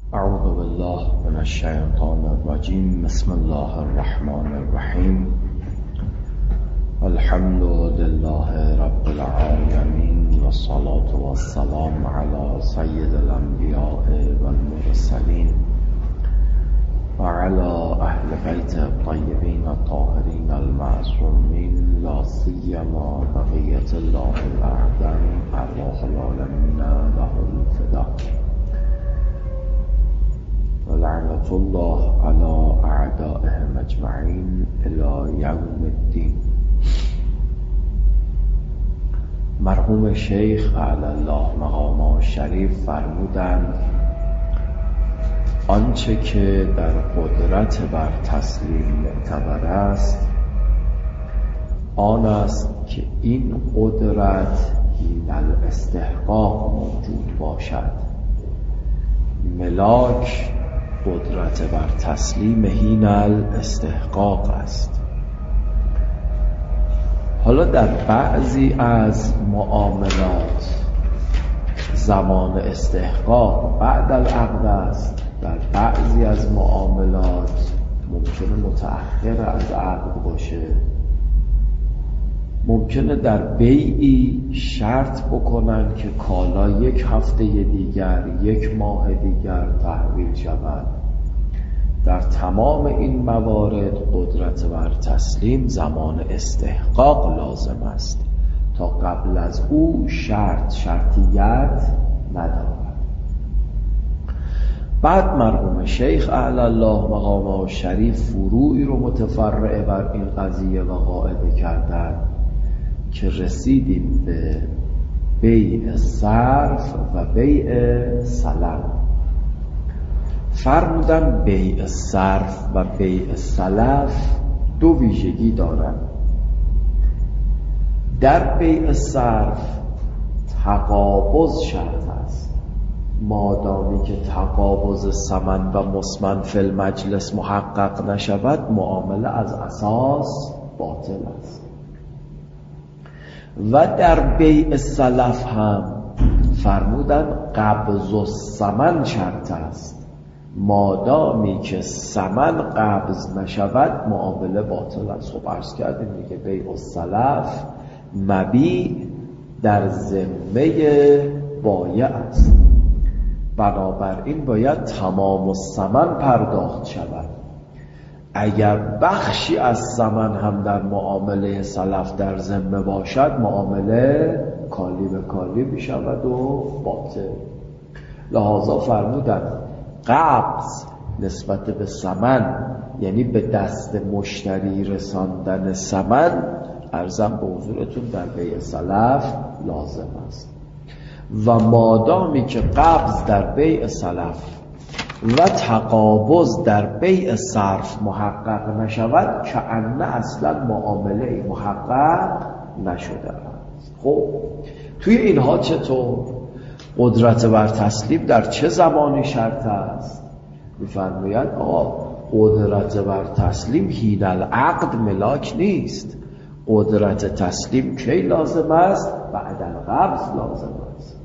اعوذ بالله من الشیطان الرجیم. بسم الله الرحمن الرحیم. الحمد لله رب العالمین و الصلاة و السلام علی سید الانبیاء و المرسلین و علی اهل بیت الطیبین الطاهرین المعصومین، لا سیما بقیة الله الاعظم ارواح العالمین لهم الفدا. ولعنة الله على اعدائهم اجمعین الی یوم الدین. مرحوم شیخ علی الله مقامه شریف فرمودند آنچه که در قدرت بر تسلیم معتبر است آن است که این قدرت حین الاستحقاق موجود باشد. ملاک قدرت بر تسلیم حین الاستحقاق است. حالا در بعضی از معاملات زمان استحقاق بعد العقد است، در بعضی از معاملات ممکنه متأخر از عقد باشه. ممکنه در بیعی شرط بکنن که کالا یک هفته دیگر، یک ماه دیگر تحویل شود. در تمام این موارد قدرت بر تسلیم زمان استحقاق لازم است تا قبل از او شرطیت ندارد. بعد مرحوم شیخ اعلی الله مقامه شریف فروعی رو متفرع بر این قضیه و قاعده کردن که رسیدیم به بیع صرف و بیع سلم. فرمودن بیع صرف و بیع سلف دو ویژگی دارند. در بیع صرف تقابض شرط است. مادامی که تقابض ثمن و مسمن فی المجلس محقق نشود معامله از اساس باطل است. و در بیع سلف هم فرمودن قبض الثمن شرط است. مادامی که ثمن قبض نشود معامله باطل است. خب عرض کردیم دیگه بیع السلف مبیع در ذمه بایع است، بنابراین باید تمام الثمن پرداخت شود. اگر بخشی از ثمن هم در معامله سلف در ذمه باشد معامله کالی به کالی میشود و باطل. لذا فرمودن قبض نسبت به ثمن یعنی به دست مشتری رساندن ثمن ارزم به حضورتون در بیع سلف لازم است. و مادامی که قبض در بیع سلف و تقابض در بیع صرف محقق نشود که انه اصلا معامله محقق نشده است. خب توی اینها چطور قدرت بر تسلیم در چه زمانی شرط است؟ می‌فرماید آقا قدرت بر تسلیم حین العقد ملاک نیست. قدرت تسلیم کی لازم است؟ بعد القبض لازم است.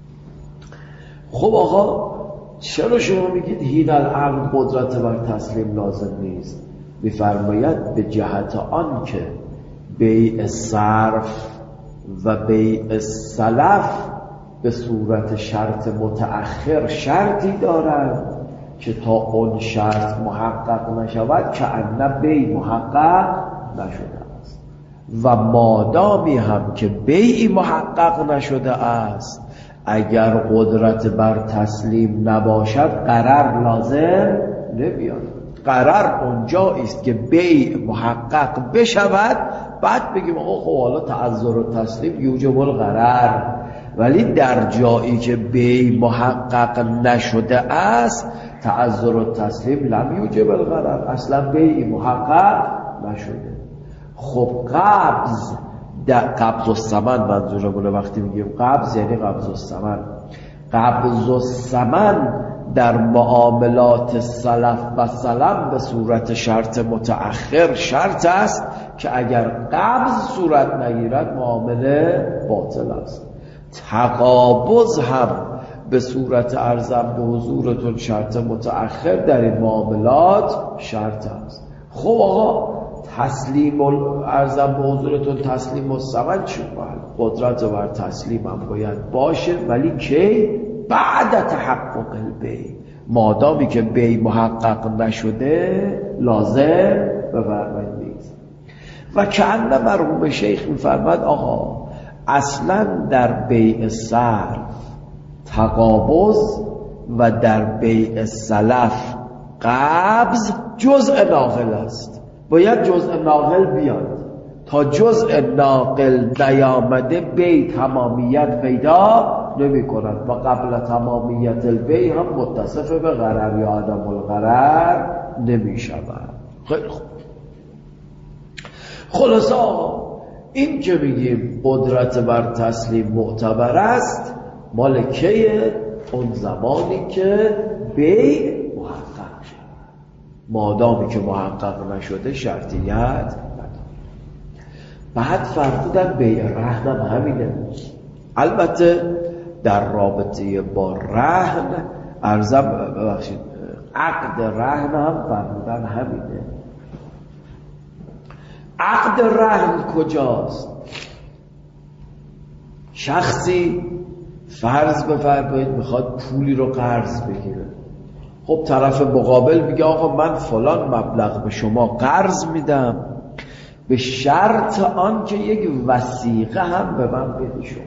خب آقا چرا شما میگید حین العقد قدرت بر تسلیم لازم نیست؟ می‌فرماید به جهت آن که بیع صرف و بیع سلف به صورت شرط متأخر شرطی دارند که تا اون شرط محقق نشود که انه بیع محقق نشده است. و مادامی هم که بیع محقق نشده است اگر قدرت بر تسلیم نباشد قرار لازم نمیاد. قرار اونجا است که بیع محقق بشود بعد بگیم آقا خب حالا تعذر و تسلیم یوجب القرار. ولی در جایی که بیع محقق نشده است تعذر و تسلیم لم یوجب القرار، اصلا بیع محقق نشده. خب قبض الثمن منظورمونه. وقتی میگیم قبض یعنی قبض الثمن. قبض الثمن در معاملات سلف و سلم به صورت شرط متأخر شرط است که اگر قبض صورت نگیرد معامله باطل است. تقابض هم به صورت ارزم به حضورتون شرط متأخر در این معاملات شرط است. خب آقا تسلیم ارزم به حضورتون تسلیم الثمن چی باید؟ قدرت بر تسلیم هم باید باشه، ولی کی؟ بعد تحقق البیع. مادامی که بیع محقق نشده لازم بفرمایید نیست. و کأن مرحوم شیخ میفرماد آقا اصلا در بیع صرف تقابض و در بیع سلف قبض جزء ناقل است. باید جزء ناقل بیاد. تا جزء ناقل نیامده بیع تمامیت پیدا نمی کند و قبل تمامیت البیع هم متصف به غرر یا عدم الغرر نمی شود. خیلی خوب. خلاصه این که میگیم قدرت بر تسلیم معتبر است مال کیه؟ اون زمانی که بیع محقق شد. مادامی که محقق نشده شرطیت نداره. بعد فرمودن بیع رهن هم همینه. البته در رابطه با رهن عقد رهن هم فرمودن همینه. عقد رهن کجاست؟ شخصی فرض بفرمایید میخواد پولی رو قرض بگیره. خب طرف مقابل میگه آقا من فلان مبلغ به شما قرض میدم به شرط آن که یک وثیقه هم به من بدی شما.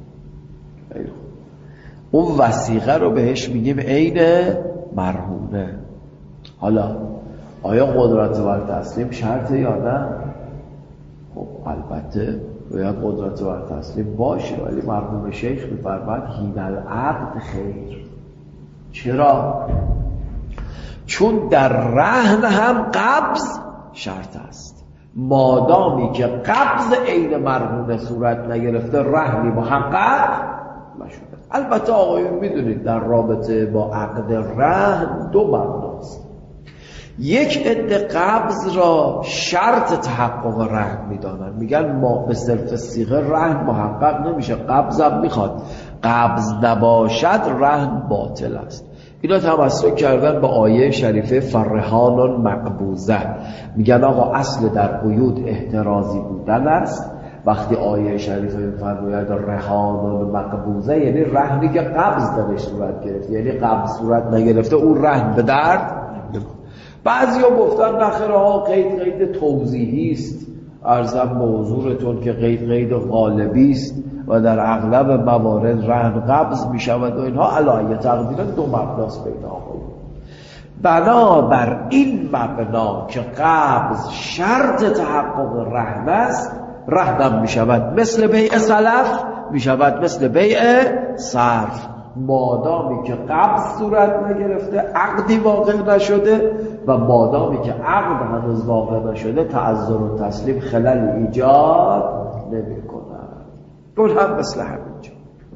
اون وثیقه رو بهش میگیم عین مرهونه. حالا آیا قدرت بر تسلیم شرطه یا نه؟ خب البته باید قدرت بر تسلیم باشه، ولی مرحوم شیخ می‌فرماید حین العقد خیر. چرا؟ چون در رهن هم قبض شرط است. مادامی که قبض عین مرهونه صورت نگرفته رهنی محقق نشده. البته آقایون میدونید در رابطه با عقد رهن دو مبناست. یک عده قبض را شرط تحقق رهن میدانن، میگن ما به صرف صیغه رهن محقق نمیشه، قبضم میخواد، قبض نباشد رهن باطل است. اینا تمسک کردن به آیه شریفه فرهان مقبوضه. میگن آقا اصل در قیود احترازی بودن است. وقتی آیه شریفه میفرماید رهان مقبوضه یعنی رهنی که قبض درش صورت گرفت، یعنی قبض صورت نگرفته اون رهن به درد. بعضیا گفتن نخیرها قید توضیحی است، عرضم به حضورتون که قید غالبی است و در اغلب موارد رهن قبض می شود و اینها علایه تقدیرا دو مبناست پیدا کنید. بنابر این مبنا که قبض شرط تحقق رهن است، رهنم می شود مثل بیع سلف، می شود مثل بیع صرف، مادامی که قبض صورت نگرفته، عقدی واقع نشده و مادامی که عقد هنوز واقع نشده تعذر و تسلیم خلل ایجاد نمی کنن. دول هم مثل همینجا.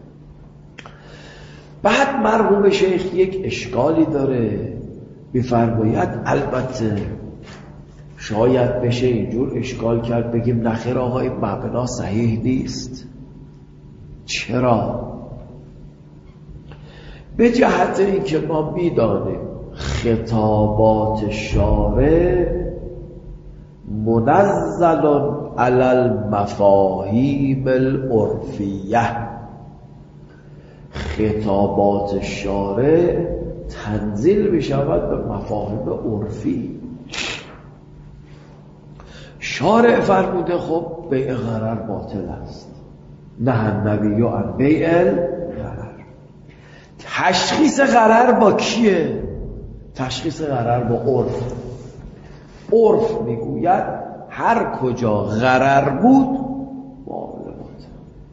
بعد مرحوم شیخ یک اشکالی داره، میفرماید البته شاید بشه اینجور اشکال کرد بگیم نخیر آقا این مبنا صحیح نیست. چرا؟ به جهت اینکه ما میدانیم خطابات شارع منزل علی المفاهیم العرفیه. خطابات شارع تنزیل می شود به مفاهیم عرفی. شارع فرموده خب بیع غرر باطل است، نه النبی عن بیع غرر. تشخیص غرر با کیه؟ تشخیص غرر با عرف. عرف میگوید هر کجا غرر بود معامله باطل.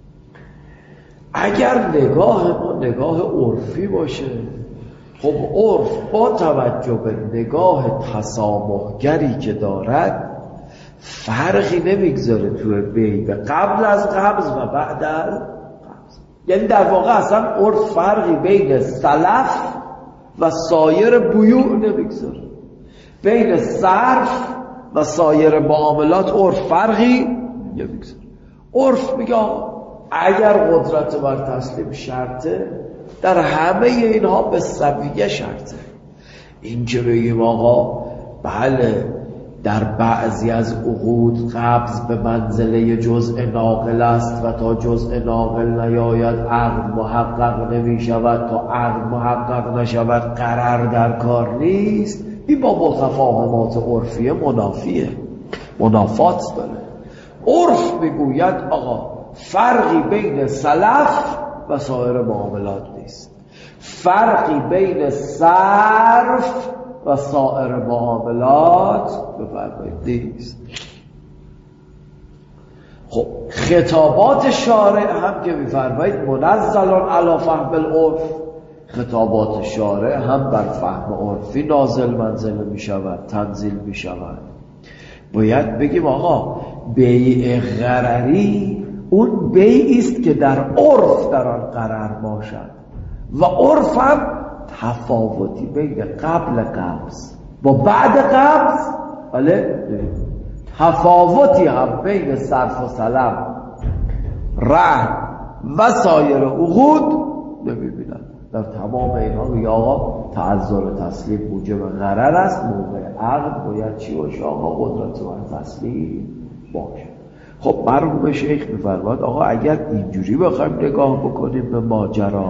اگر نگاه ما نگاه عرفی باشه، خب عرف با توجه به نگاه تسامحگری که دارد فرقی نمیگذاره توی بیع قبل از قبض و بعد از قبض. یعنی در واقع اصلا عرف فرقی بین سلف و سایر بیوع نمیگذاره. بین صرف و سایر معاملات عرف فرقی نمیگذاره. عرف میگه اگر قدرت بر تسلیم شرطه، در همه اینها به سویه شرطه. این که بگیم آقا بله در بعضی از عقود قبض به منزله جزء ناقل است و تا جزء ناقل نیاید عقد محقق نمی شود، تا عقد محقق نشود قرار در کار نیست. این با متفاهمات عرفیه منافات داره. عرف میگوید آقا فرقی بین سلف و سایر معاملات نیست، فرقی بین صرف و سایر معاملات بفرمایید نیست. خب خطابات شارع هم که میفرمایید منزلان علی فهم العرف، خطابات شارع هم بر فهم عرفی نازل منزل می شود، تنزیل می شود. باید بگیم آقا بیع غرری اون بیعی است که در عرف در آن قرار باشد و عرف هم تفاوتی بین قبل قبض و بعد قبض، بله تفاوتی هم بین صرف و سلم، رهن و سایر عقود نمی‌بینند. در تمام اینها میگه آقا تعذر تسلیم موجب غرر است، موقع عقد باید چی باشه آقا؟ قدرت و تسلیم باشه. خب مرحوم شیخ میفرماد آقا اگر اینجوری بخوایم نگاه بکنیم به ماجرا،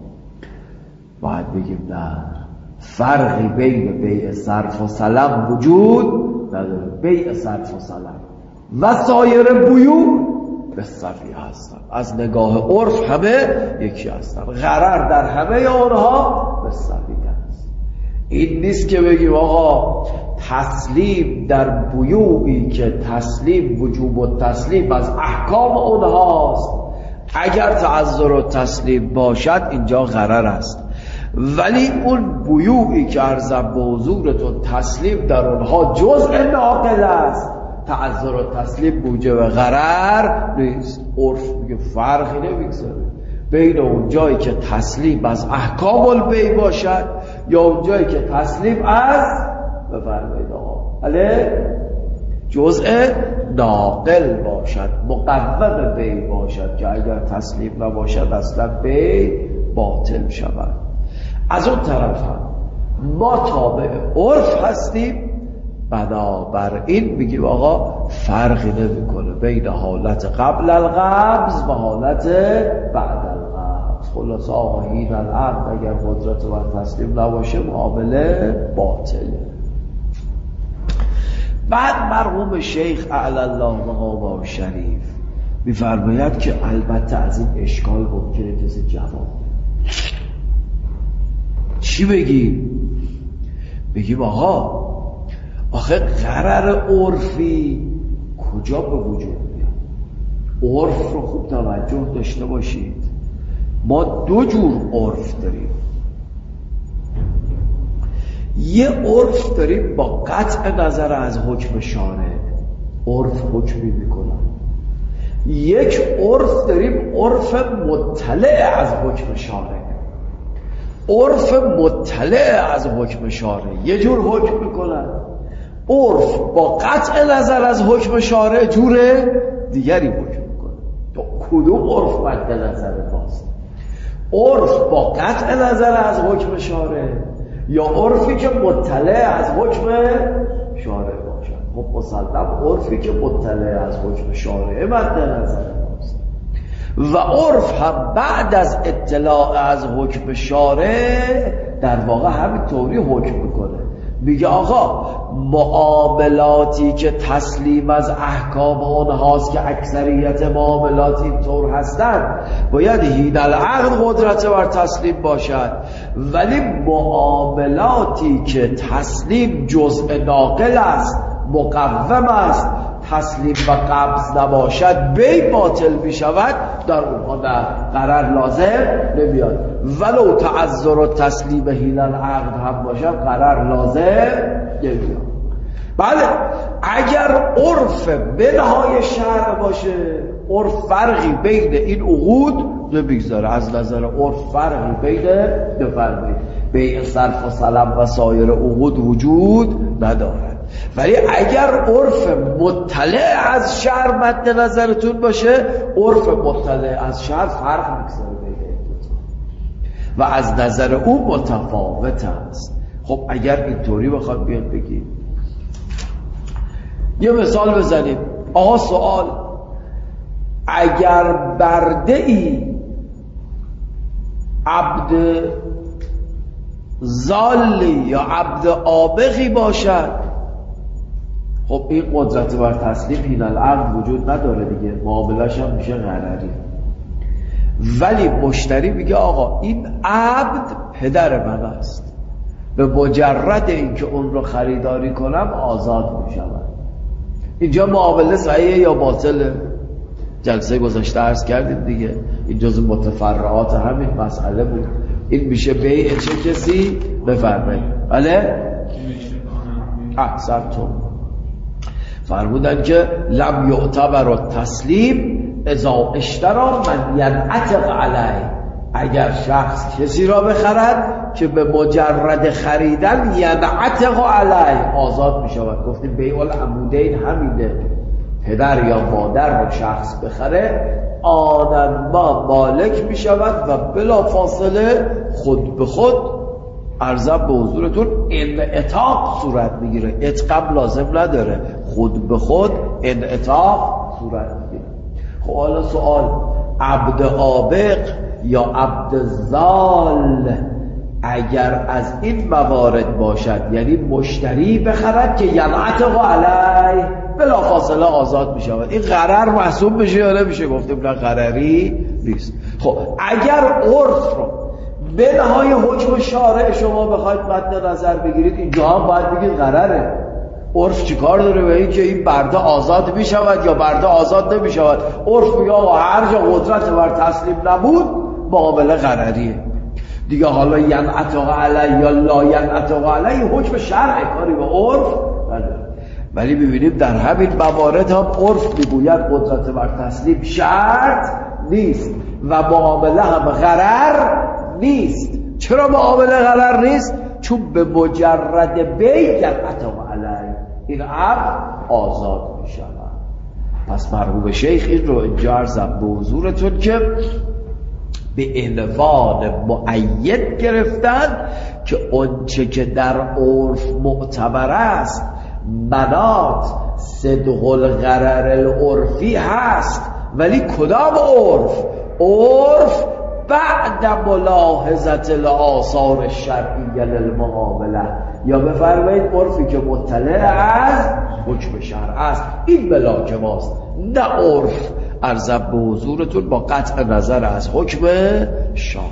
باید بگیم نه، فرقی بین بیع صرف و سلم وجود نداره. بیع صرف و سلم و سایر بیوع به سویه هستن، از نگاه عرف همه یکی هستن، غرر در همه آنها به سویه است. این نیست که بگیم آقا تسلیم در بیوعی که تسلیم وجوب و تسلیم از احکام اونهاست، اگر تعذر و تسلیم باشد اینجا غرر است، ولی اون بیوعی که عرضم به حضورتون تسلیم در اونها جزء ناقل است، تعذر و تسلیم موجب غرر نیست. عرف میگه فرقی نمیگذاره بین اون جایی که تسلیم از احکام البیع باشد یا اون جایی که تسلیم از بفرمایید آقا جزء ناقل باشد، مقوم بیع باشد، که اگر تسلیم نباشد اصلا بیع باطل شود. از اون طرف هم ما تابع عرف هستیم، بنابراین میگیم آقا فرقی نمیکنه بین حالت قبل القبض و حالت بعد القبض. خلاص آقا این العقد اگر قدرت و تسلیم نباشه معامله باطله. بعد مرحوم شیخ اعلی الله مقامه شریف میفرماید که البته از این اشکال ممکنه کسی جواب چی بگیم آقا آخه قرار عرفی کجا به وجود میاد؟ عرف رو خوب توجه داشته باشید، ما دو جور عرف داریم. یه عرف داریم با قطع نظر از حکم شارع عرف حکمی میکنن، یک عرف داریم عرف مطلع از حکم شارع. عرف مطلع از حکم شارع یه جور حکم میکنن، عرف با قطع نظر از حکم شارع جور دیگری حکم میکنه. تو کدوم عرف مد نظر باست؟ عرف با قطع نظر از حکم شارع یا عرفی که مطلع از حکم شارع باشد؟ خب مسلم عرفی که مطلع از حکم شارع مد نظر باست. و عرف هم بعد از اطلاع از حکم شارع در واقع همینطوری حکم میکنه، میگه آقا معاملاتی که تسلیم از احکام اونهاست که اکثریت معاملات اینطور هستند باید حین العقد قدرت بر تسلیم باشد، ولی معاملاتی که تسلیم جزء ناقل است، مقوم است، تسلیم و قبض نباشد بیع باطل می شود، در اونها در قرار لازم نمیاد. ولو تعذر و تسلیم حین العقد هم باشد قرار لازم نمیاد. بله اگر عرف بنهای شرع باشه، عرف فرقی بین این عقود نمیگذاره، از نظر عرف فرقی بین بفرمایید بیع صرف و سلم و سایر عقود وجود ندارد. ولی اگر عرف مطلع از شرع مد نظرتون باشه، عرف مطلع از شرع فرق میگذاره بین این دو تا. و از نظر او متفاوت است. خب اگر اینطوری بخواد بیاد بگید، یه مثال بزنیم. آقا سوال، اگر برده ای عبد ظالی یا عبد آبقی باشد، خب این قدرت بر تسلیم حین العقد وجود نداره دیگه، معاملش هم میشه غرری. ولی مشتری میگه آقا این عبد پدر من است، به مجرد اینکه اون رو خریداری کنم آزاد میشود. اینجا معامله صحیحه یا باطله؟ جلسه گذشته عرض کردیم دیگه، این جزء متفرعات همین مسئله بود. این میشه بیع چه کسی؟ بفرمایید. بله؟ احسنتم. فرمودن که لم یعتبر التسلیم اذا اشتری من ینعتق علیه، اگر شخص کسی را بخرد که به مجرد خریدن ینعتق علیه آزاد می شود. گفتیم بیع العمودین همینه، پدر یا مادر را شخص بخره آنن ما مالک می شود و بلا فاصله خود به خود عرضم به حضورتون انعتاق صورت میگیره. اتقام لازم نداره، خود به خود انعتاق صورت میگیره. خب حالا سوال، عبد آبق یا عبد ظال اگر از این موارد باشد، یعنی مشتری بخرد که ینعتق علیه بلا فاصله آزاد می شود، این غرر محسوب میشه یا نمیشه؟ گفتیم نه غرری نیست. خب اگر عرف رو به نهای حکم شارع شما بخواید مد نظر بگیرید، اینجا هم باید بگید غرره. عرف چیکار داره به این که این برده آزاد می شود یا برده آزاد نمی شود؟ عرف میگه آقا هر جا قدرت بر تسلیم نبود معامله غرریه دیگه. حالا ینعتق علیه یا لا ینعتق علیه حکم شرع کاری به عرف نداره. ولی ببینیم در همین موارد هم عرف میگوید قدرت بر تسلیم شرط نیست و معامله هم غرر نیست. چرا معامله غرر نیست؟ چون به مجرد بیع ینعتق علیه این عبد آزاد می شود. پس مرحوم شیخ این رو اینجا عرضم به حضورتون که به عنوان مؤید گرفتن که اونچه که در عرف معتبر است مناط صدق الغرر العرفی هست. ولی کدام عرف؟ عرف بعد ملاحظت الاثار الشرعیه للمعامله، یا بفرمایید عرفی که مطلع از حکم شرع است. این بلاک ماست، نه عرف عرضم به حضورتون با قطع نظر از حکم شارع.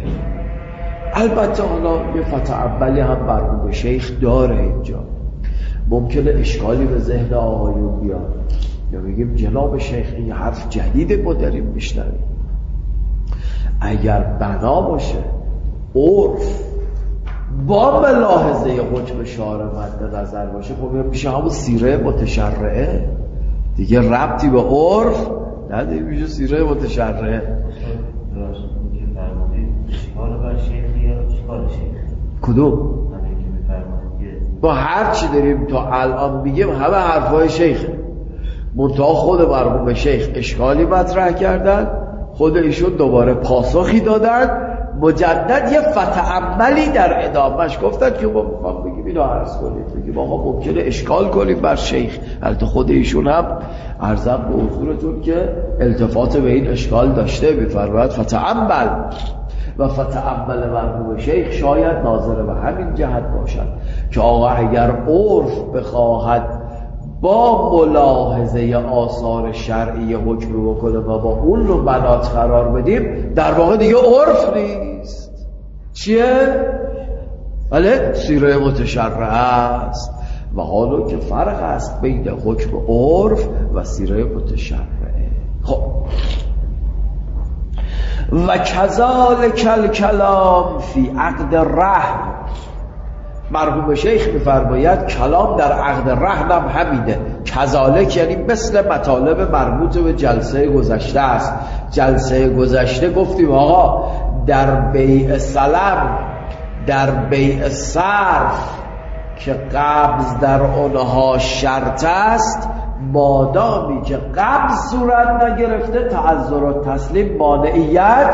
البته حالا یه فتعملی هم مرحوم شیخ داره اینجا، ممکنه اشکالی به ذهن آقایون بیاد یا بگیم جناب شیخ این حرف جدیده ما داریم میشنویم. اگر بنا باشه عرف با ملاحظه حکم شارع مد نظر باشه، خب میشه همون سیره متشرعه دیگه، ربطی به عرف نداره، میشه سیره متشرعه. کدوم؟ با هر چی داریم تا الان میگیم همه حرفای شیخه، منتها خود مرحوم شیخ اشکالی مطرح کردن، خود ایشون دوباره پاسخی دادن، مجدد یه فتعملی در ادامهش گفتن که ما میخوام بگیم اینو عرض کنید، بگیم آقا ممکنه اشکال کنیم بر شیخ. البته خود ایشون هم عرضم به حضورتون که التفات به این اشکال داشته، میفرماید فتعمل و فتعمل مرحوم شیخ شاید ناظر به همین جهت باشد که آقا اگر عرف بخواهد با ملاحظه آثار شرعی حکم بکنه و با اون رو بنات قرار بدیم، در واقع دیگه عرف نیست. چیه؟ بله سیره متشرعه است. و حالا که فرق است بین حکم عرف و سیره متشرعه. خب و کذالک الکلام فی عقد رهن، مرحوم شیخ می‌فرماید کلام در عقد رهن هم همینه. کذالک یعنی مثل مطالب مربوط به جلسه گذشته است. جلسه گذشته گفتیم آقا در بیع سلم، در بیع صرف که قبض در اونها شرط است، مادامی که قبض صورت نگرفته تعذر و تسلیم مانعیت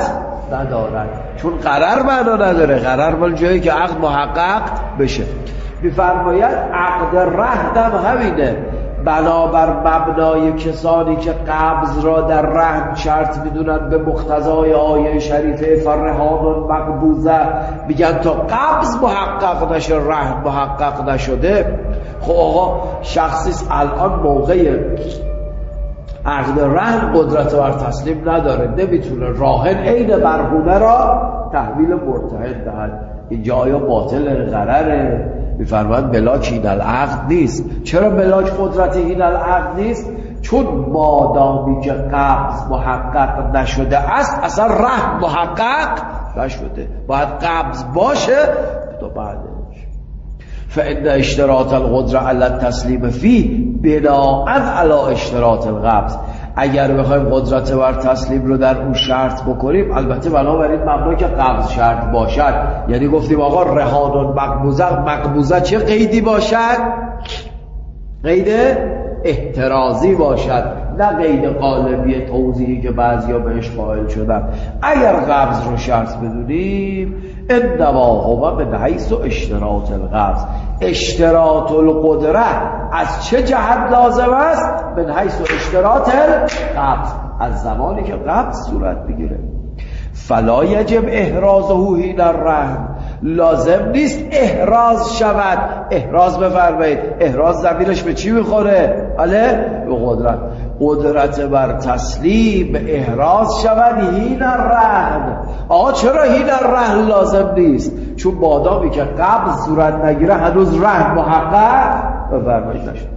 ندارد، چون قرار معنا نداره. قرار مال جایی که عقد محقق بشه. میفرماید عقد رهن هم همینه، بنابر مبنای کسانی که قبض را در رهن شرط میدونن به مقتضای آیه شریفه فرهان مقبوضه، میگن تا قبض محقق نشه رهن محقق نشده. خب آقا شخصی الان موقع عقد رهن قدرت بر تسلیم نداره، نمیتونه راهن عین مرهونه را تحویل مرتهن دهد. اینجا آیا باطل قراره؟ میفرماید ملاک این العقد نیست. چرا ملاک قدرت این العقد نیست؟ چون مادامی که قبض محقق نشده است اصلا رهن محقق نشده، باید قبض باشه تا بعدش. فإن اشتراط القدرة على التسلیم فی بناء علی اشتراط القبض، اگر بخوایم قدرت بر تسلیم رو در اون شرط بکنیم، البته بنابر این مبنا که قبض شرط باشد، یعنی گفتیم آقا رهان مقبوضه چه قیدی باشد؟ قید احترازی باشد، نه قید قالبی توضیحی که بعضیا بهش قائل شدن. اگر قبض رو شرط بدونیم، انما هو من حیث اشتراط القبض، اشتراط القدره از چه جهت لازم است؟ من حیث اشتراط القبض، از زمانی که قبض صورت بگیره. فلا یجب احرازه حین الرهن، لازم نیست احراز شود. احراز بفرمایید، احراز ضمیرش به چی میخوره؟ به قدرت. قدرت بر تسلیم احراز شود حین الرهن. آقا چرا حین الرهن لازم نیست؟ چون مادامی که قبض صورت نگیره هنوز رهن محقق بفرمایید نشد.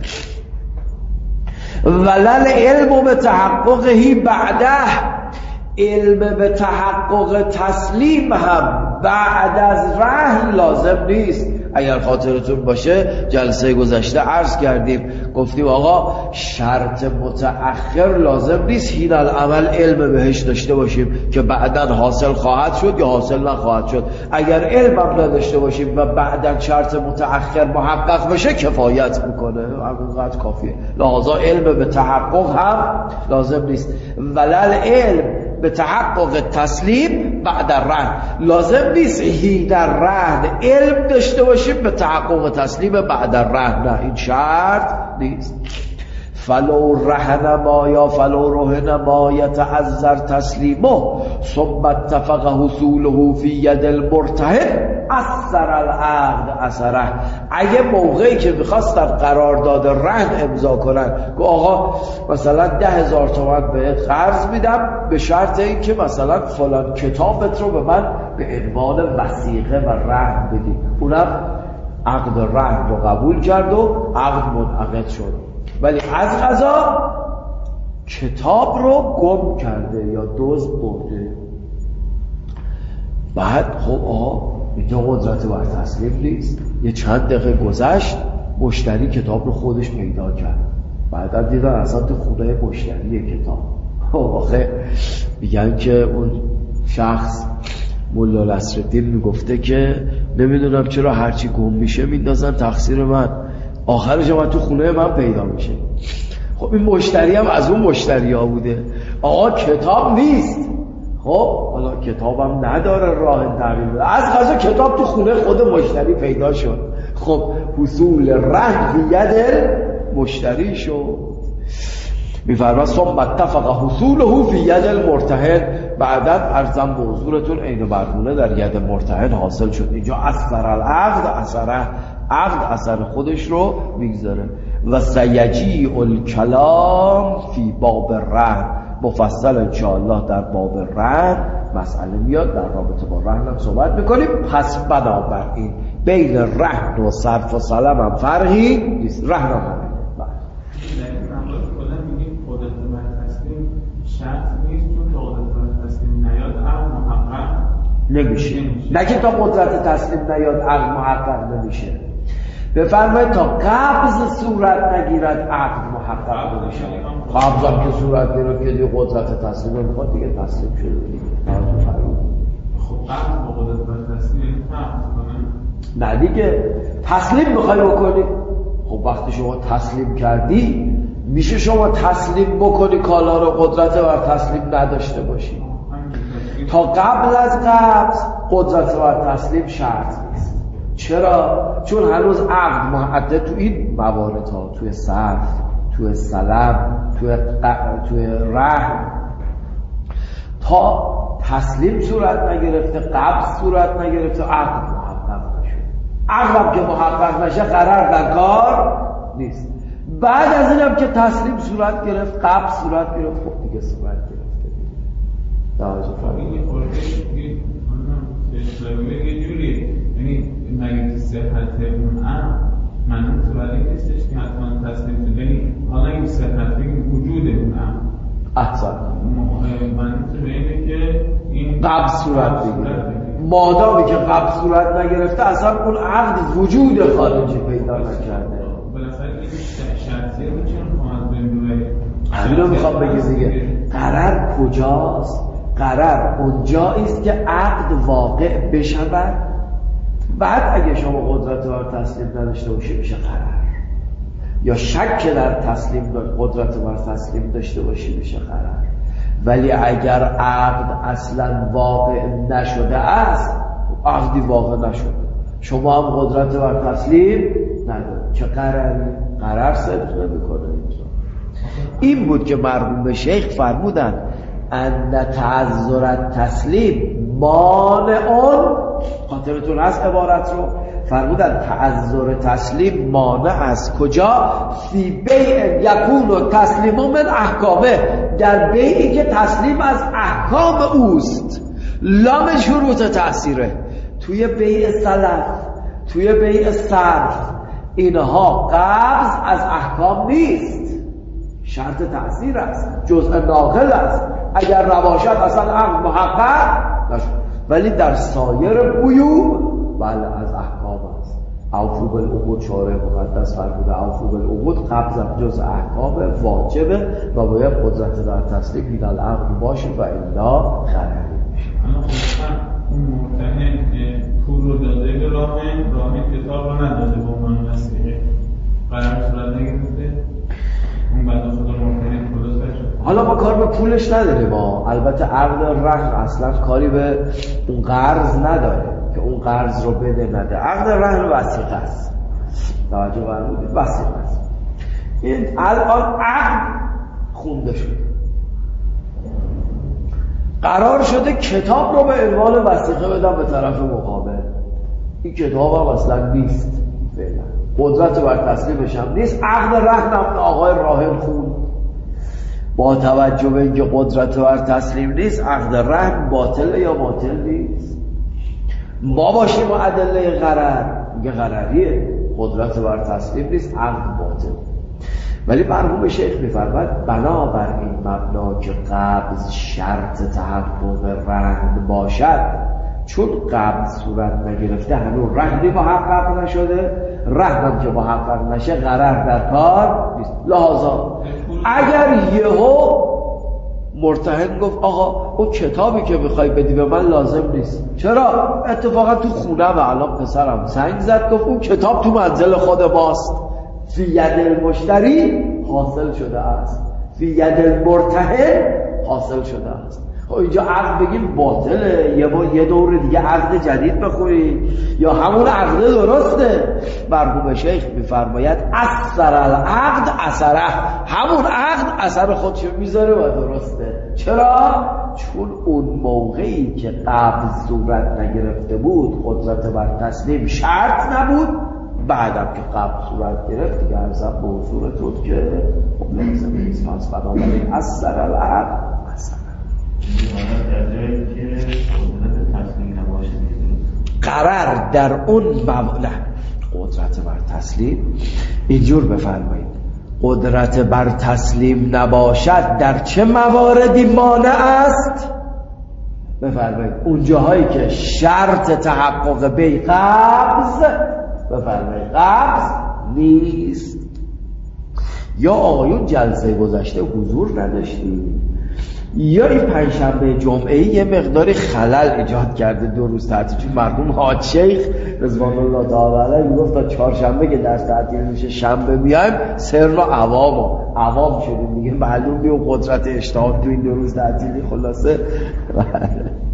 ولل علم به تحققه بعده، علم به تحقق تسلیم هم بعد از رهن لازم نیست. اگر خاطرتون باشه جلسه گذشته عرض کردیم، گفتیم آقا شرط متأخر لازم نیست حین العمل علم بهش داشته باشیم که بعداً حاصل خواهد شد یا حاصل نخواهد شد. اگر علم هم نداشته باشیم و بعداً شرط متأخر محقق بشه کفایت میکنه، همونقدر کافیه. لحاظا علم به تحقق هم لازم نیست. ولل علم به تحقق تسلیم بعد الرهن، لازم نیست حین الرهن علم داشته باشیم به تحقق تسلیم بعد الرهن، نه این شرط نیست. فلو رهن ما یا فلو رهن ما یتعذر تسلیمه ثم اتفق حصوله فی ید المرتهن اثر العقد اثره. اگه موقعی که میخواستن قرارداد رهن امضا کنن که آقا مثلا 10,000 تومان بهت قرض میدم به شرط این که مثلا فلان کتابت رو به من به عنوان وثیقه و رهن بدی، اونم عقد رهن رو قبول کرد و عقد منعقد شد، ولی از قضا کتاب رو گم کرده یا دزد برده. بعد خب اینجا قدرت بر تسلیم نیست. یه چند دقیقه گذشت مشتری کتاب رو خودش پیدا کرد، بعدا دیدن اصلا تو خونه مشتری کتاب. آخه میگن که اون شخص مولا نصرالدین میگفته که نمیدونم چرا هرچی گم میشه میندازن تقصیر من، آخرش هم تو خونه من پیدا میشه. خب این مشتری هم از اون مشتری ها بوده. آقا کتاب نیست، خب حالا کتابم نداره راه تحویل بده، از قضا کتاب تو خونه خود مشتری پیدا شد. خب حصول رهن ید مشتری شد. میفرماید ثم اتفق حصوله فی ید المرتهن، بعدا ارزم به حضورتون عین مرهونه در ید مرتهن حاصل شد. اینجا اثر العقد اثره، عقد اثر خودش رو میگذاره. و سیجیع الکلام فی باب رهن، مفصل انشاءالله در باب رهن مسئله میاد، در رابطه با رهن هم صحبت میکنیم. پس بنابراین بین رهن و صرف و سلم هم فرقی نیست، رهن هم همینه. نمیشه، نه که تا قدرت تسلیم نیاد عقد محقق نمیشه. بفرمایید تا قبض صورت نگیرد عقد محقق نمیشه. قبض هم که صورت گیرد که دیگه قدرت تسلیم رو میخواد دیگه تسلیم شده دیگه. خب قبض با قدرت بر تسلیم نه دیگه، تسلیم میخوای بکنی. خب وقتی شما تسلیم کردی میشه شما تسلیم بکنی کالا رو قدرت بر تسلیم نداشته باشی. تا قبل از قبض قدرت بر تسلیم شرط نیست. چرا؟ چون هنوز عقد محدد تو این موارد ها، توی صرف، توی سلم، توی رهن، تا تسلیم صورت نگرفته، قبض صورت نگرفته، عقد محقق نشد. عقد که محقق نشه قرار در کار نیست. بعد از اینم که تسلیم صورت گرفت، قبض صورت گرفت، خب دیگه صورت گرفته دیگه. این خورده یه جوری، یعنی مگه صحت اون من متولی نیستش که حتما تسلیم شد، یعنی حالا این صحت بگیم وجود اون احسن من تو اینه که این قبض صورت بگیره. مادامی که قبض صورت نگرفته اصلا اون عقد وجود خارجی پیدا نکرده. بالاخره این شرطیه رو چون خواهد بگیم همین رو میخوام بگیم دیگه. قرار کجاست؟ قرار اونجاییست که عقد واقع بشود، بعد اگه شما قدرت بر تسلیم نداشته باشی میشه قرار، یا شک در تسلیم قدرت بر تسلیم داشته باشی میشه قرار. ولی اگر عقد اصلا واقع نشده است، عقدی واقع نشده، شما هم قدرت بر تسلیم ندارید، چه قراری؟ قرار صدق نمیکنه. این بود که مرحوم شیخ فرمودن ان تعذر التسلیم مانع. خاطرتون هست عبارت رو؟ فرمودن تعذر تسلیم مانع از کجا؟ فی بیع یکون تسلیم من احکامه، در بیعی که تسلیم از احکام اوست، لام شروط تأثیره. توی بیع سلف، توی بیع صرف، اینها قبض از احکام نیست، شرط تأثیر است، جزء ناقل است. اگر نباشد اصلا عقد محقق نشد. ولی در سایر بیوع بله از احکام است. اوفوا بالعقود، شارع مقدس فرموده اوفوا بالعقود، قبض جز احکام واجبه و باید قدرت در تسلیم بین العقد باشه و الا خرری میشه. اما خب اون مرتهن پول رو داده به راهن کتاب رو نداده به عنوان وثیقه، قرار صورت نگرفته، اون بعد خود مرتهن خلاص شد. حالا ما کار به پولش نداریم، ما البته عقد رهن اصلا کاری به اون قرض نداره که اون قرض رو بده نده. عقد رهن وثیقه است، توجه فرمودید، وثیقه است. این الان عقد خونده شده، قرار شده کتاب رو به عنوان وثیقه بدم به طرف مقابل. این کتاب هم اصلا نیست، قدرت بر تسلیمش هم نیست. عقد رهن هم آقای راهن خوند، با توجه به اینکه قدرت بر تسلیم نیست، عقد رهن باطله یا باطل نیست. ما باشیم و ادله غرر میگه غرریه، قدرت بر تسلیم نیست، عقد باطل. ولی مرحوم شیخ میفرماید بنابر این مبنا که قبض شرط تحقق رهن باشد، چون قبض صورت نگرفته هنوز رهنی محقق نشده، رهنم که محقق نشه قرار در کار نیست. لحاظا اگر یهو مرتهن گفت آقا اون کتابی که میخوای بدی به من لازم نیست، چرا؟ اتفاقا تو خونه و الان پسرم زنگ زد گفت اون کتاب تو منزل خود ماست، فی ید المشتری حاصل شده است، فی ید المرتهن حاصل شده است. اینجا عقد بگیم باطله، یه دور دیگه عقد جدید بخوری یا همون عقد درسته؟ مرحوم شیخ میفرماید اثر العقد اثره، همون عقد اثر خودشو میذاره و درسته. چرا؟ چون اون موقعی که قبض صورت نگرفته بود، قدرت بر تسلیم شرط نبود، بعدم که قبض صورت گرفت دیگه ارزم به حضورتون که لازم نیست. پس بنابراین اثر العقد اثره. قرار در اون قدرت بر تسلیم اینجور بفرمایید، قدرت بر تسلیم نباشد در چه مواردی مانع است؟ بفرمایید اون جاهایی که شرط تحقق بیع قبض، بفرمایید قبض نیست. یا آقایون جلسه گذشته حضور نداشتید، یا این پنجشنبه جمعه یه مقداری خلل ایجاد کرده، 2 روز تعطیل. چون مرحوم حاج شیخ رضوان الله تعالی علیه گفت تا چهارشنبه که درس تعطیل میشه شنبه میایم سرنا عوام شدیم دیگه، معلوم نیست قدرت اجتهاد تو این 2 روز تعطیلی. خلاصه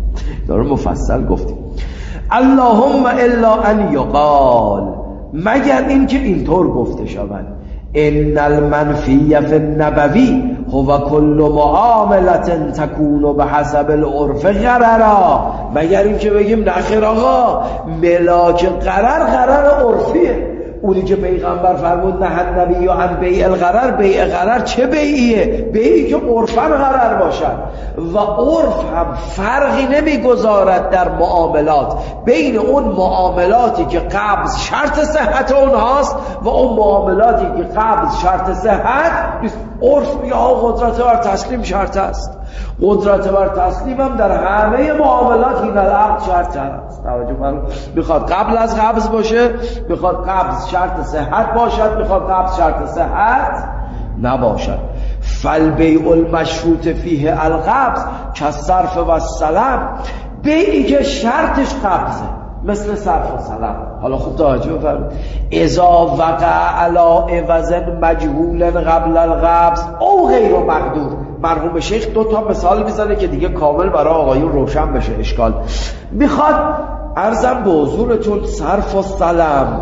داره مفصل گفتیم. اللهم الا ان یقال، مگر اینکه اینطور گفته شود ان المنفی فی النبوی هو کل معاملت تکون بحسب العرف غررا، مگر اینکه بگیم نخیر آقا ملاک غرر عرفیه. اونی که پیغمبر فرمود نه النبی یا عن بیع الغرر، بیع غرر چه بیعیه؟ بیعی که عرفاً غرر باشد و عرف هم فرقی نمیگذارد در معاملات بین اون معاملاتی که قبض شرط صحت اونهاست و اون معاملاتی که قبض شرط صحت نیست. عرف یا قدرت بر تسلیم شرط است، قدرت بر تسلیم هم در همه معاملات این العقد شرط است. توجه فرمایید، میخواد قبل از قبض باشه، میخواد قبض شرط صحت باشد، میخواد قبض شرط صحت نباشد. فالبیع المشروط فیه القبض کالصرف و السلم، بیعی که شرطش قبضه مثل صرف و سلم. حالا خوب توجه بفرمایید، اذا وقع علی عوض مجهول قبل القبض او غیر مقدور. مرحوم شیخ 2 تا مثال میزنه که دیگه کامل برای آقایون روشن بشه اشکال. میخواد عرضم به حضورتون صرف و سلم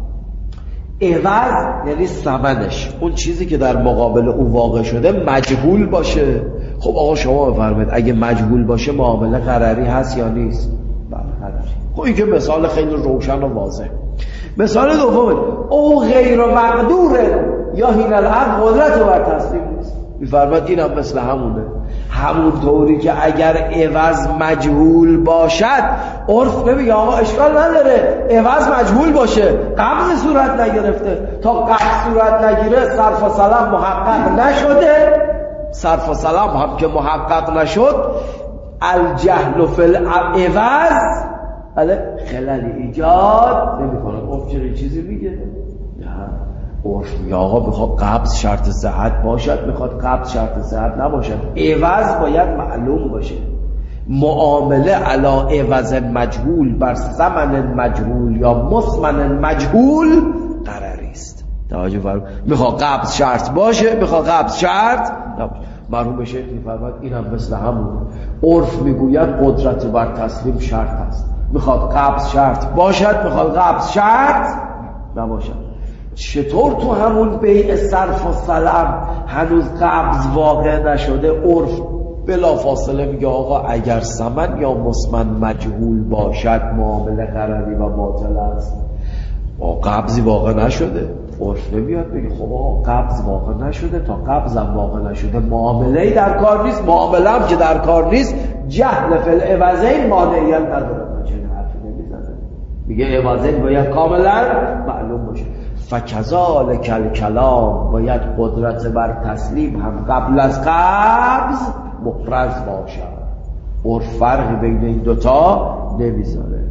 عوض یعنی ثمنش، اون چیزی که در مقابل او واقع شده مجهول باشه. خب آقا شما بفرمایید اگه مجهول باشه معامله غرری هست یا نیست؟ بله غرری. خب این که مثال خیلی روشن و واضح. مثال دوم او غیر مقدوره یا هین العقد قدرت بر تسلیم نیست. میفرماید این هم مثل همونه، همون طوری که اگر عوض مجهول باشد عرف نمیگه آقا اشکال نداره عوض مجهول باشه، قبض صورت نگرفته، تا قبض صورت نگیره صرف و سلم محقق نشده، صرف و سلم هم که محقق نشد الجهل فی العوض خلل ایجاد نمیکنه. عرف چه چیزی میگه؟ عرف میگه آقا میخواد قبض شرط صحت باشد، میخواد قبض شرط صحت نباشد، عوض باید معلوم باشه. معامله علی عوض مجهول بر ثمن مجهول یا مثمن مجهول قراری است. توجه فرمایید، میخواد قبض شرط باشه، میخواد قبض شرط نباشه. مرحوم شیخ میفرماید این هم مثل همون. عرف میگوید قدرت بر تسلیم شرط است، میخواد قبض شرط باشد، میخواد قبض شرط نباشد. چطور تو همون بیع صرف و سلم هنوز قبض واقع نشده عرف بلا فاصله میگه آقا اگر ثمن یا مثمن مجهول باشد معامله غرری و باطل است. قبضی واقع نشده، عرف نمیاد بگه خب آقا قبض واقع نشده، تا قبض هم واقع نشده معامله در کار نیست، معامله هم که در کار نیست جهل فی العوضین مانعیت نداره. چنین حرفی نمیزنه، میگه عوضین باید کاملا معلوم باشه. فکذالک الکلام، باید قدرت بر تسلیم هم قبل از قبض مفرز باشد. عرف فرقی بین این دوتا نمیذاره.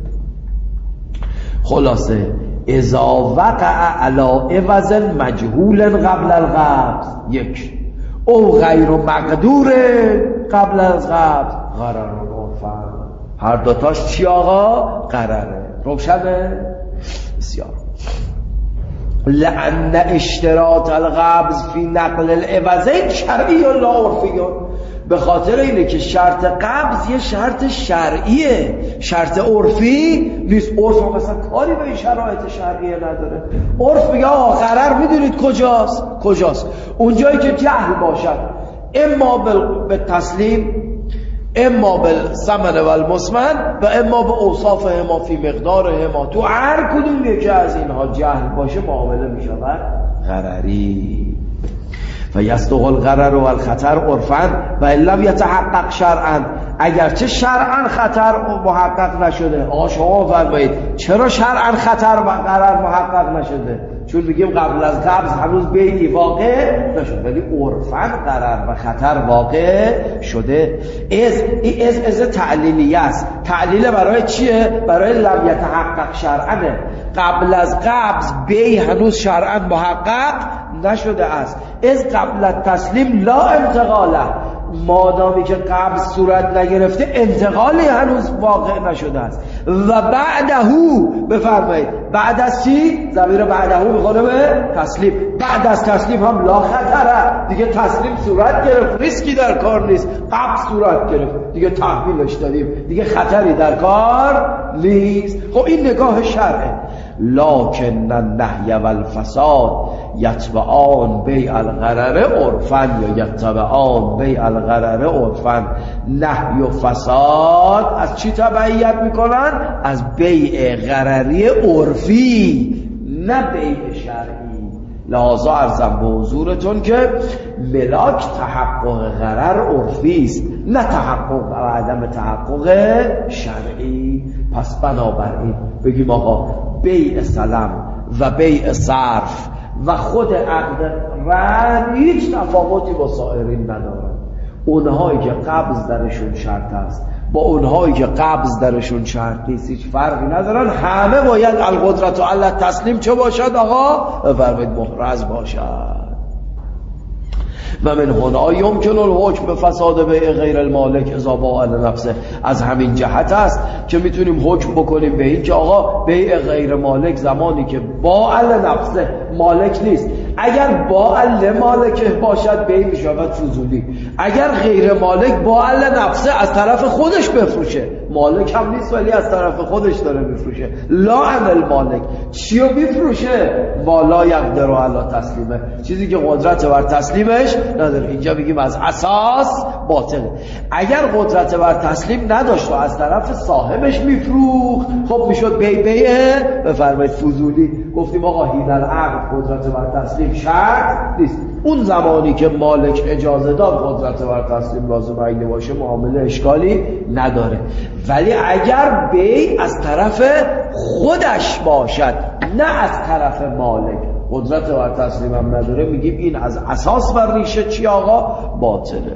خلاصه اذا وقع علی عوض مجهول قبل القبض یک او غیر مقدور قبل از قبض غرر عرفا. هر دوتاش چی آقا؟ غرره. روشنه؟ بسیار. لأن اشتراط القبض فی نقل العوضین شرعی و لا عرفی، به خاطر اینه که شرط قبض یه شرط شرعیه، شرط عرفی نیست. عرف مثلا کاری به این شرایط شرعیه نداره. عرف میگه آقا غرر میدونید کجاست؟ اونجایی که جهل باشد، اما به تسلیم، اما بالثمن و المثمن و اما به اوصاف هما فی مقدار هما. تو هر کدوم یکی از اینها جهل باشه معامله می شود غرری. و یصدق الغرر و الخطر عرفا و ان لم یتحقق شرعا، اگرچه شرعا خطر محقق نشده. آقا شما فرمایید چرا شرعا خطر و غرر محقق نشده؟ چون میگیم قبل از قبض هنوز بیعی واقع نشد، ولی عرفاً غرر و خطر واقع شده. از تعلیلیه است. تعلیل برای چیه؟ برای لم یتحقق شرعا، قبل از قبض بیع هنوز شرعا محقق نشده است. از قبل التسلیم لا انتقاله، مادامی که قبض صورت نگرفته انتقالی هنوز واقع نشده است. و بعدهو بفرمایید بعد از چی؟ ضمیر بعدهو میخوره به تسلیم. بعد از تسلیم هم لا خطره، دیگه تسلیم صورت گرفت، ریسکی در کار نیست، قبض صورت گرفت، دیگه تحویلش دادیم، دیگه خطری در کار نیست. خب این نگاه شرعه. لکن النهی و الفساد یتبعان بیع الغرر عرفا، یا یتبعان بیع الغرر عرفا. نهی و فساد از چی تبعیت میکنن؟ از بیع غرری عرفی، نه بیع شرعی. لحاظا عرضم به حضورتون که ملاک تحقق غرر عرفی است، نه تحقق و عدم تحقق شرعی. پس بنابراین بگیم آقا بیع سلم و بیع صرف و خود عقد رهن هیچ تفاوتی با سایرین ندارن. اونهایی که قبض درشون شرط است با اونهایی که قبض درشون شرط نیست هیچ فرقی ندارن. همه باید القدرت و علی تسلیم چه باشد آقا؟ فرمید محرز باشد. و من هنا یمکن الحکم به فساد بیع غیر المالک اذا باع نفسه. از همین جهت است که میتونیم حکم بکنیم به این که آقا بیع غیر مالک زمانی که باع نفسه مالک نیست. اگر باع لمالکه باشد بیع میشود فضولی. اگر غیر مالک باع نفسه از طرف خودش بفروشه، مالک هم نیست ولی از طرف خودش داره میفروشه، لا عن المالک. چیو میفروشه؟ والا یقدر علی تسلیمه، چیزی که قدرت بر تسلیمش نداره. اینجا بگیم از اساس باطله. اگر قدرت بر تسلیم نداشت و از طرف صاحبش میفروخت، خب میشد بیع بفرمایید فضولی. گفتیم آقا حین العقد قدرت بر تسلیم شرط نیست. اون زمانی که مالک اجازه داد قدرت بر تسلیم لازم عینه باشه معامله اشکالی نداره. ولی اگر بیع از طرف خودش باشد نه از طرف مالک، قدرت بر تسلیم هم نداره، میگیم این از اساس بر ریشه چی آقا؟ باطله.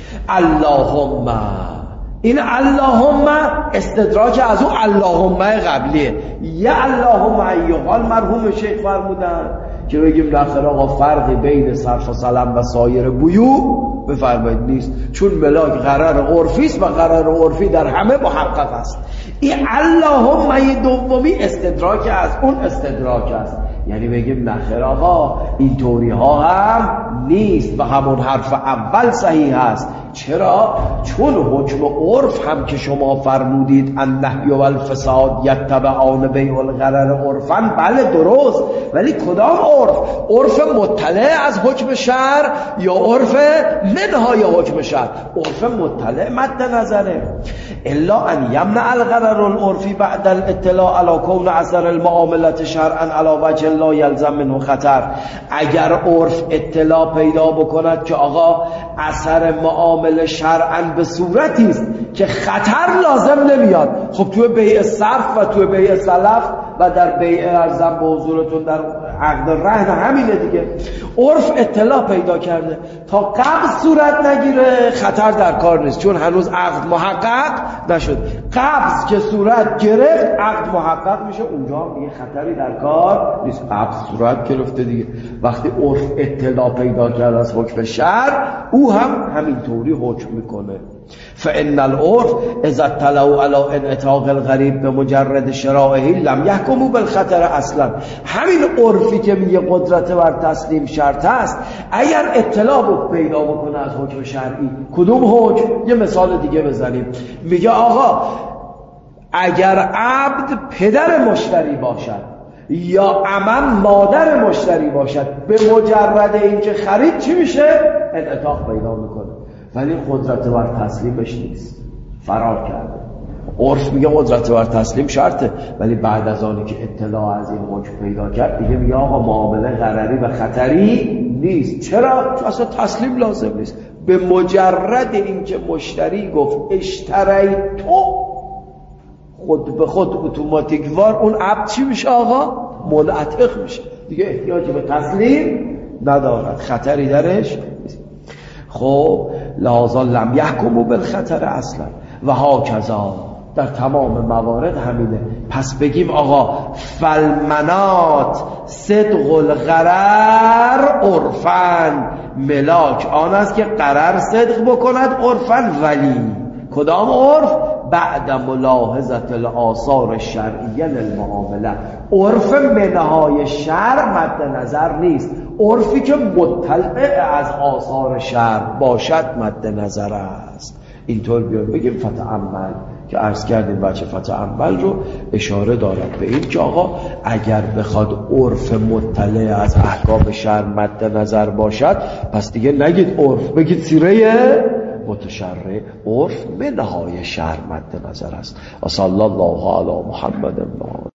اللهم، این اللهم استدراک از اون اللهم قبلیه. یا اللهم ایقال مرحوم شیخ فرمودن که بگیم نخیر آقا فرقی بین صرف و سلم و سایر بیوع بفرمایید نیست، چون ملاک قرار عرفی است و قرار عرفی در همه محقق است. این اللهم دومی استدراک از اون استدراک است. یعنی بگیم نخیر آقا این طوری ها هم نیست و همون حرف اول صحیح است. چرا؟ چون حکم عرف هم که شما فرمودید النهی و الفساد یتبعان بیع الغرر عرفا، بله درست، ولی کدام عرف؟ عرف مطلع از حکم شرع یا عرف منهای حکم شرع؟ عرف مطلع مد نظره. الا ان یمنع الغرر العرفی بعد الاطلاع علی کون اثر المعاملات شرعا علی وجه لا یلزم منه خطر. اگر عرف اطلاع پیدا بکند که آقا اثر معامله شرعا به صورتی است که خطر لازم نمیاد، خب توی بیع صرف و توی بیع سلف و در بیع ارزم به حضورتون در عقد رهن همینه دیگه، عرف اطلاع پیدا کرده تا قبض صورت نگیره خطر در کار نیست، چون هنوز عقد محقق نشد. قبض که صورت گرفت عقد محقق میشه، اونجا هم دیگه خطری در کار نیست، قبض صورت گرفته دیگه. وقتی عرف اطلاع پیدا کرده از حکم شرع، او هم همینطوری حکم میکنه. فإن العرف اذا اطلعوا على انعتاق الغریب به مجرد شرائه لم يحكموا بالخطر اصلا. همین عرفی که میگه قدرت بر تسلیم شرط است، اگر اطلاع پیدا بکنه از حکم شرعی، کدوم حکم؟ یه مثال دیگه بزنیم. میگه آقا اگر عبد پدر مشتری باشد یا عمم مادر مشتری باشد، به مجرد اینکه خرید چی میشه؟ انعتاق پیدا میکنه، ولی قدرت بر تسلیمش نیست، فرار کرده. عرف میگه قدرت بر تسلیم شرطه، ولی بعد از آنی که اطلاع از این حکم پیدا کرد دیگه میگه آقا معامله غرری و خطری نیست. چرا؟ چون اصلا تسلیم لازم نیست. به مجرد اینکه مشتری گفت اشتری تو، خود به خود اتوماتیک وار اون عبد چی میشه آقا؟ منعتق میشه، دیگه احتیاجی به تسلیم ندارد، خطری درش نیست. خب لحاظا لم یحکموا بالخطر اصلا و هاکذا در تمام موارد همینه. پس بگیم آقا فالمنات صدق الغرر عرفن، ملاک آن است که قرر صدق بکند عرفن، ولی کدام عرف؟ بعد ملاحظت الآثار الشرعیه للمعامله. عرف منهای شرع مد نظر نیست، عرفی که مطلع از آثار شرع باشد مد نظر است. اینطور بیان بگیم فتأمل، که عرض کردیم بچه فتأمل رو اشاره دارد به این که آقا اگر بخواد عرف مطلع از احکام شرع مد نظر باشد، پس دیگه نگید عرف، بگید سیره متشرع. عرف منهای شرع مد نظر است. و صلی الله علی محمد.